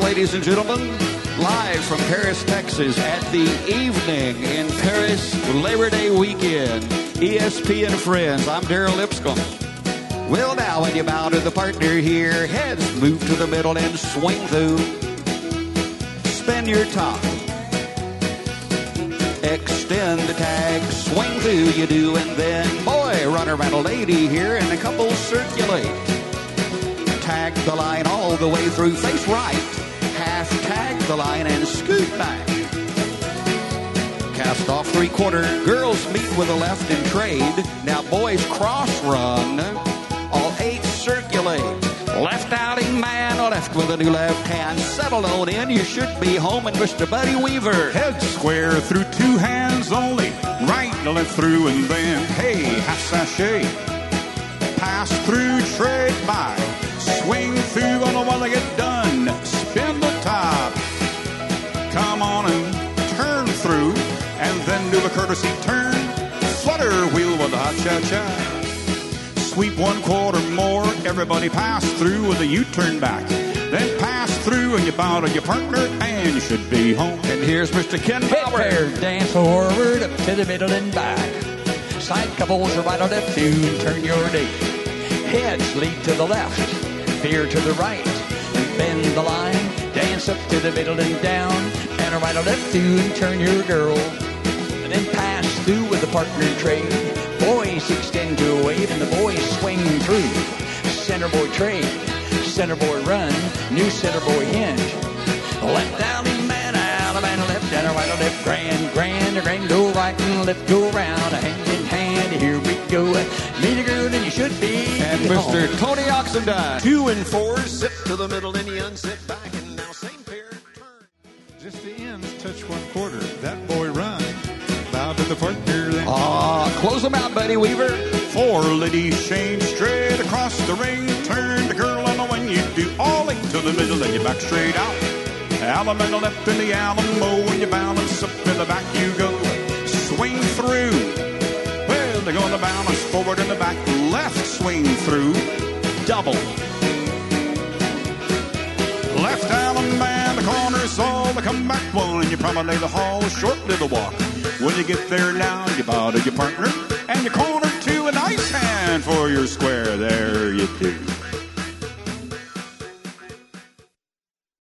ladies and gentlemen, live from Paris, Texas, at the Evening in Paris Labor Day weekend. ESP and friends, I'm Daryl Lipscomb. Well, now when you bow to the partner here, heads move to the middle and swing through. Spin your top. Extend the tag, swing through you do, and then, boy, run around a lady here and a couple circulate. Tag the line all the way through, face right, half tag the line and scoot back. Cast off 3/4, girls meet with a left and trade. Now boys cross run, all 8 circulate. Left outing man, left with a new left hand. Settle on in, you should be home, and Mr. Buddy Weaver. Head square through 2 hands only. Right to left through and then, hey, half sachet. Pass through, trade by. Swing through on the one to get done. Spin the top. Come on and turn through. And then do a courtesy turn. Flutter wheel with a hot cha-cha. Sweep 1/4 more, everybody pass through with a U-turn back. Then pass through and you bow to your partner and you should be home. And here's Mr. Ken Bauer. Dance forward, up to the middle and back. Side couples are right on left to turn your date. Heads lead to the left, veer to the right. Bend the line, dance up to the middle and down. And a right on left to turn your girl. And then pass through with the partner trade. Boys extend to a wave and the boys swing through. Center boy trade, center boy run, new center boy hinge. Left outing man, out of man, left and a right on left, grand, go right and left, go round, hand in hand, here we go. Meet a girl and you should be and Mr. home. Tony Oxendine. 2 and 4, zip to the middle and you unzip back, and now same pair, turn. Just the ends, touch 1/4. That boy run. Bow to the partner. Then Close them out, Buddy Weaver. 4 ladies change straight across the ring. Turn the girl on the one you do. All 8 to the middle and you back straight out. Alamo on the left in the Alamo. When you balance up in the back you go. Swing through. Well, they're going to balance forward in the back. Left swing through. Double. Left Allen man, the corner's all the comeback one. And you promenade the hall, short little walk. When you get there now, you bow to your partner. And you corner to a nice hand for your square. There you do.